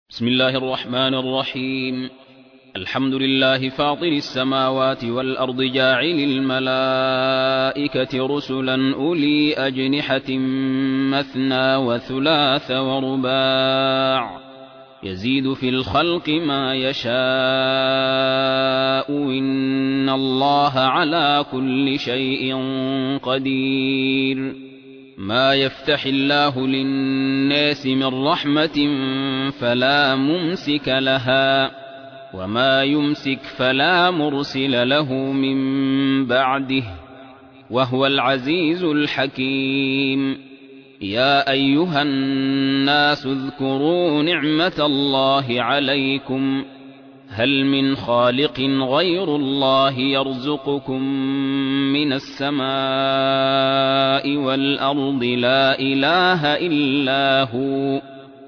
بسم الله الرحمن الرحيم. الحمد لله فاطر السماوات والأرض جاعل الملائكة رسلا أولي أجنحة مثنى وثلاث ورباع يزيد في الخلق ما يشاء إن الله على كل شيء قدير. ما يفتح الله للناس من رحمة فلا ممسك لها وما يمسك فلا مرسل له من بعده وهو العزيز الحكيم. يا أيها الناس اذكروا نعمة الله عليكم هل من خالق غير الله يرزقكم من السماء والأرض لا إله إلا هو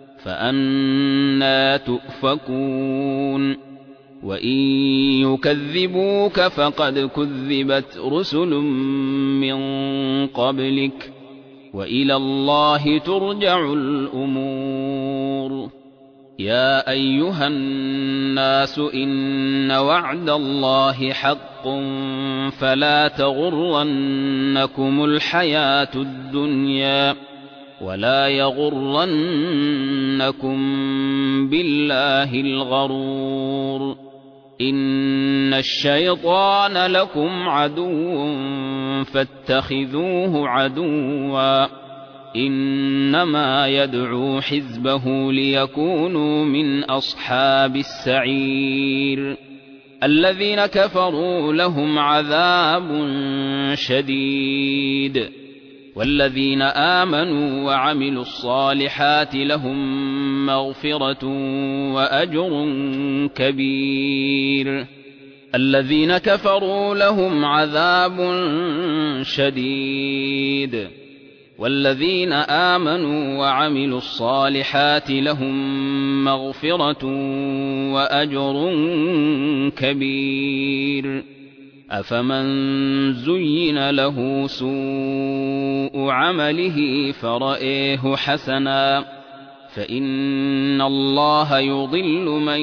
فأنى تؤفكون. وإن يكذبوك فقد كذبت رسل من قبلك وإلى الله ترجع الأمور. يا أيها الناس إن وعد الله حق فلا تغرنكم الحياة الدنيا ولا يغرنكم بالله الغرور. إن الشيطان لكم عدو فاتخذوه عدوا إنما يدعو حزبه ليكونوا من أصحاب السعير. الذين كفروا لهم عذاب شديد والذين آمنوا وعملوا الصالحات لهم مغفرة وأجر كبير. الذين كفروا لهم عذاب شديد والذين آمنوا وعملوا الصالحات لهم مغفرة وأجر كبير. أفمن زين له سوء عمله فرأيه حسنا فإن الله يضل من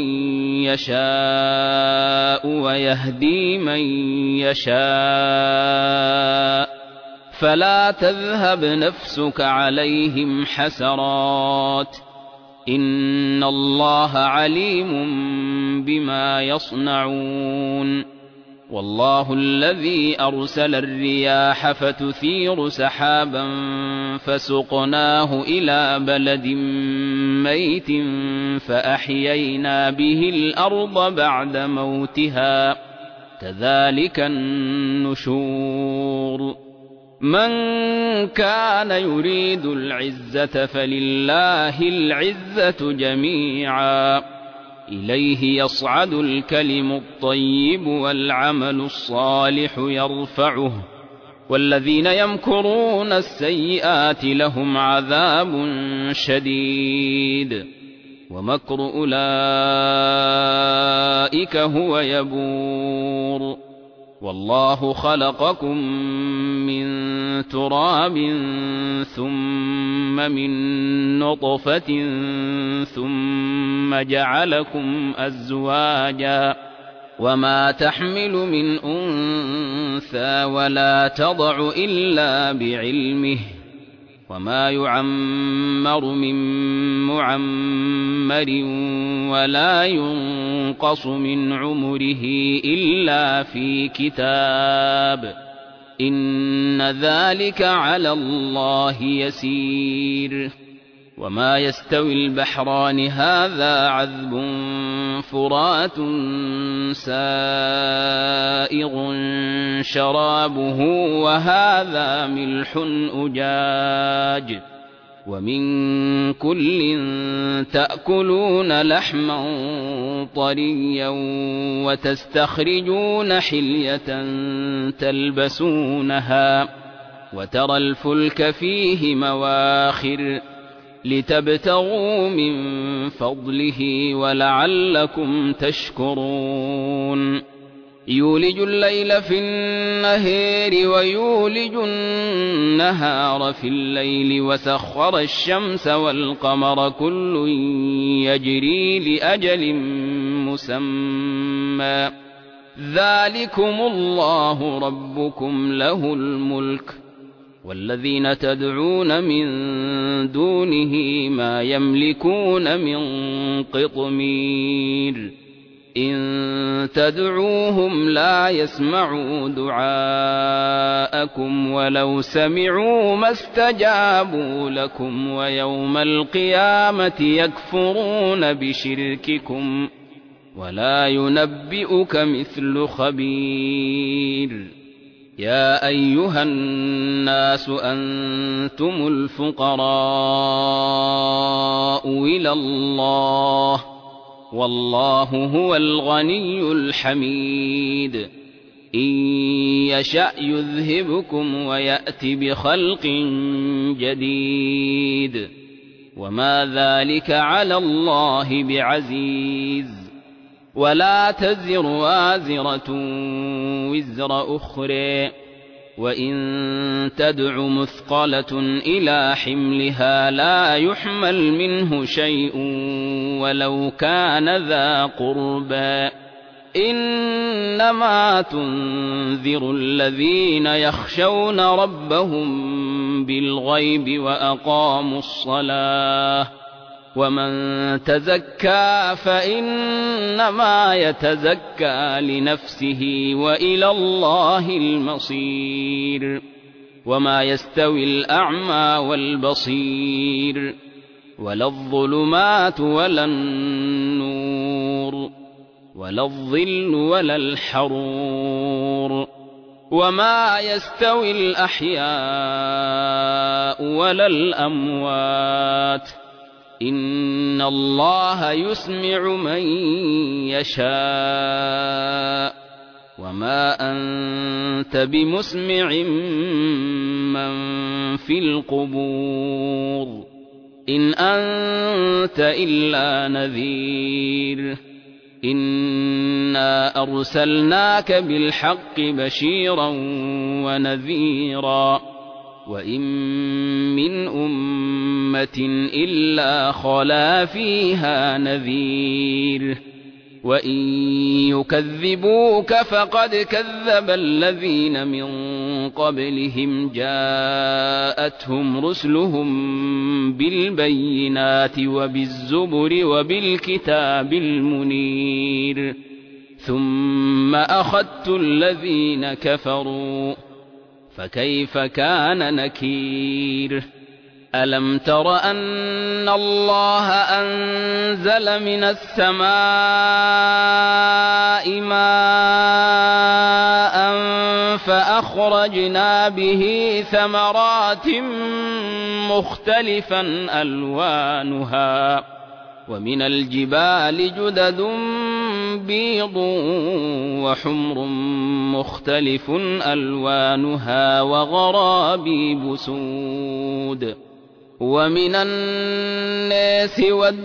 يشاء ويهدي من يشاء فلا تذهب نفسك عليهم حسرات إن الله عليم بما يصنعون. والله الذي أرسل الرياح فتثير سحابا فسقناه إلى بلد ميت فأحيينا به الأرض بعد موتها كذلك النشور. من كان يريد العزة فلله العزة جميعا إليه يصعد الكلم الطيب والعمل الصالح يرفعه والذين يمكرون السيئات لهم عذاب شديد ومكر أولئك هو يبور. والله خلقكم من تراب ثم من نطفة ثم جعلكم أزواجا وما تحمل من أنثى ولا تضع إلا بعلمه وما يعمر من معمر ولا ينقص من عمره إلا في كتاب إن ذلك على الله يسير. وما يستوي البحران هذا عذب فرات سائغ شرابه وهذا ملح أجاج ومن كل تأكلون لحما طريا وتستخرجون حلية تلبسونها وترى الفلك فيه مواخر لتبتغوا من فضله ولعلكم تشكرون. يولج الليل في النهار ويولج النهار في الليل وسخر الشمس والقمر كل يجري لأجل مسمى ذلكم الله ربكم له الملك والذين تدعون من دونه ما يملكون من قطمير إن تدعوهم لا يسمعوا دعاءكم ولو سمعوا ما استجابوا لكم ويوم القيامة يكفرون بشرككم ولا ينبئك مثل خبير يا أيها الناس أنتم الفقراء إلى الله والله هو الغني الحميد إن يشأ يذهبكم ويأت بخلق جديد وما ذلك على الله بعزيز ولا تزر وازرة وزر أخرى وإن تدع مثقلة إلى حملها لا يحمل منه شيء ولو كان ذا قربى إنما تنذر الذين يخشون ربهم بالغيب وأقاموا الصلاة ومن تزكى فإنما يتزكى لنفسه وإلى الله المصير وما يستوي الأعمى والبصير ولا الظلمات ولا النور ولا الظل ولا الحرور وما يستوي الأحياء ولا الأموات إن الله يسمع من يشاء وما أنت بمسمع من في القبور إن أنت إلا نذير إنا أرسلناك بالحق بشيرا ونذيرا وإن من أمة إلا خلا فيها نذير وإن يكذبوك فقد كذب الذين من قبلهم جاءتهم رسلهم بالبينات وبالزبر وبالكتاب المنير ثم أخذت الذين كفروا فكيف كان نكير ألم تر أن الله أنزل من السماء ماء فأخرجنا به ثمرات مختلفا ألوانها ومن الجبال جدد بيض وحمر مختلف ألوانها وغرابيب سود ومن الناس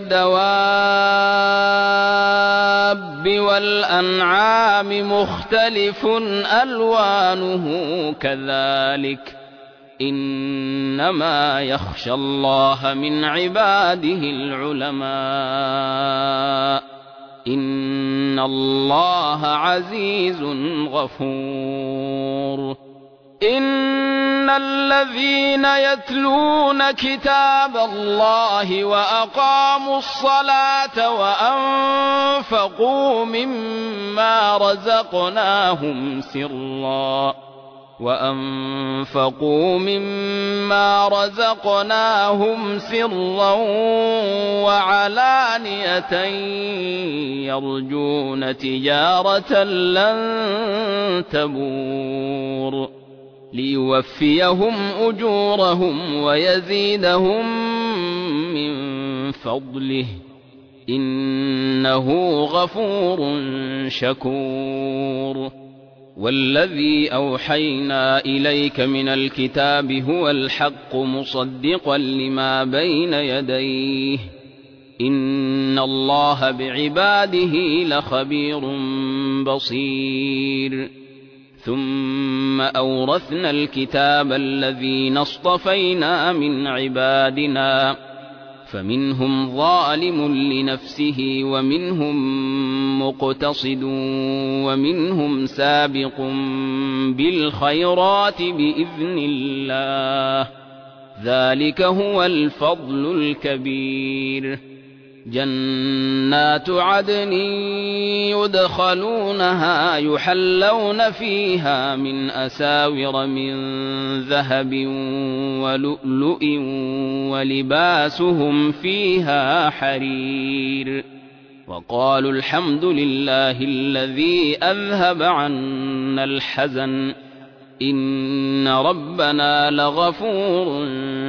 والدواب والأنعام مختلف ألوانه كذلك إنما يخشى الله من عباده العلماء إن الله عزيز غفور إن الذين يتلون كتاب الله وأقاموا الصلاة وأنفقوا مما رزقناهم سرا وعلانية يرجون تجارة لن تبور ليوفيهم أجورهم ويزيدهم من فضله إنه غفور شكور والذي أوحينا إليك من الكتاب هو الحق مصدقا لما بين يديه إن الله بعباده لخبير بصير ثم أورثنا الكتاب الذين اصطفينا من عبادنا فمنهم ظالم لنفسه ومنهم مقتصد ومنهم سابق بالخيرات بإذن الله ذلك هو الفضل الكبير جنات عدن يدخلونها يحلون فيها من أساور من ذهب ولؤلؤ ولباسهم فيها حرير وقالوا الحمد لله الذي أذهب عنا الحزن إن ربنا لغفور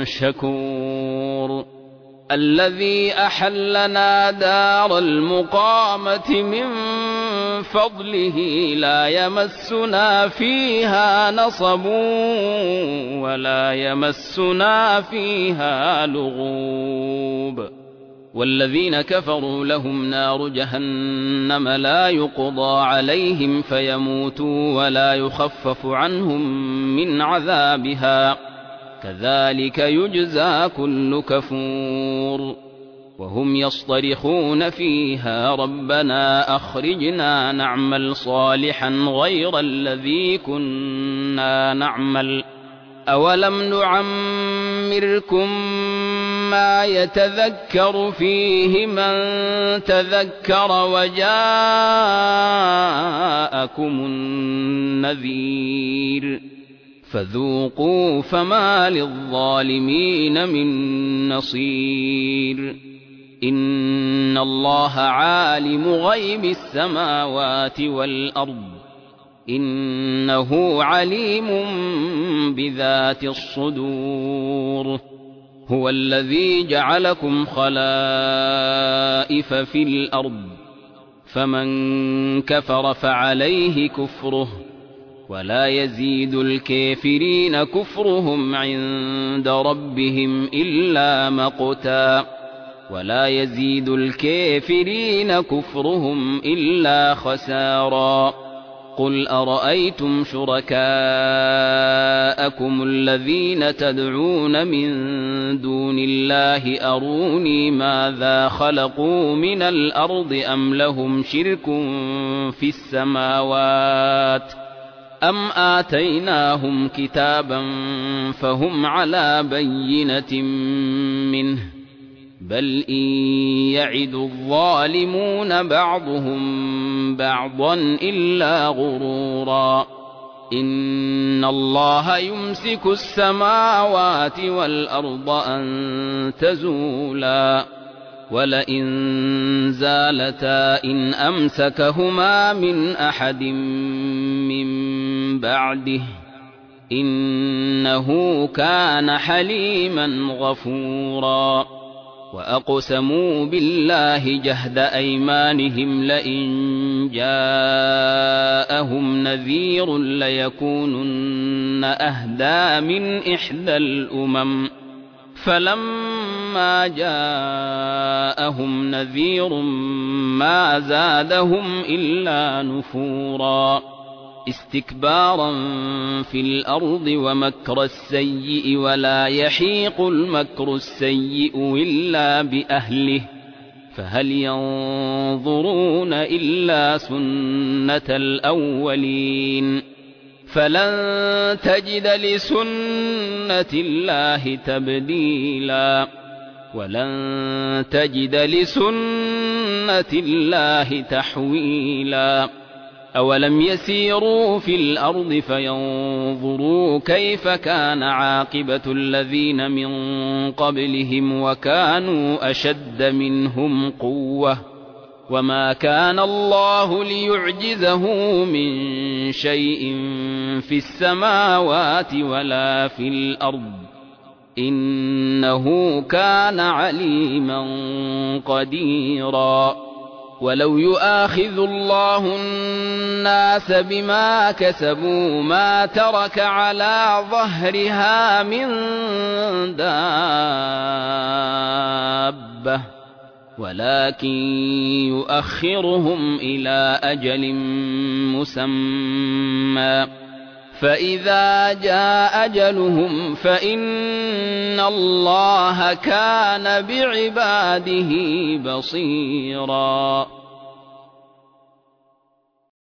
شكور الذي أحلنا دار المقامة من فضله لا يمسنا فيها نصب ولا يمسنا فيها لغوب والذين كفروا لهم نار جهنم لا يقضى عليهم فيموتوا ولا يخفف عنهم من عذابها كذلك يجزى كل كفور وهم يصطرخون فيها ربنا أخرجنا نعمل صالحا غير الذي كنا نعمل أولم نعمركم ما يتذكر فيه من تذكر وجاءكم النذير فذوقوا فما للظالمين من نصير إن الله عالم غيب السماوات والأرض إنه عليم بذات الصدور هو الذي جعلكم خلائف في الأرض فمن كفر فعليه كفره ولا يزيد الكافرين كفرهم عند ربهم إلا مقتا ولا يزيد الكافرين كفرهم إلا خسارا قل أرأيتم شركاءكم الذين تدعون من دون الله أروني ماذا خلقوا من الأرض أم لهم شرك في السماوات أم آتيناهم كتابا فهم على بينة منه بل إن يعد الظالمون بعضهم بعضا إلا غرورا إن الله يمسك السماوات والأرض أن تزولا ولئن زالتا إن أمسكهما من أحد من بعده إنه كان حليما غفورا وأقسموا بالله جهد أيمانهم لئن جاءهم نذير ليكونن أهدى من إحدى الأمم فلما جاءهم نذير ما زادهم إلا نفورا استكبارا في الأرض ومكر السيء ولا يحيق المكر السيء إلا بأهله فهل ينظرون إلا سنة الأولين فلن تجد لسنة الله تبديلا ولن تجد لسنة الله تحويلا أولم يسيروا في الأرض فينظروا كيف كان عاقبة الذين من قبلهم وكانوا أشد منهم قوة وما كان الله ليعجزه من شيء في السماوات ولا في الأرض إنه كان عليما قديرا ولو يؤاخذ الله الناس بما كسبوا ما ترك على ظهرها من دابة ولكن يؤخرهم إلى أجل مسمى فإذا جاء أجلهم فإن الله كان بعباده بصيرا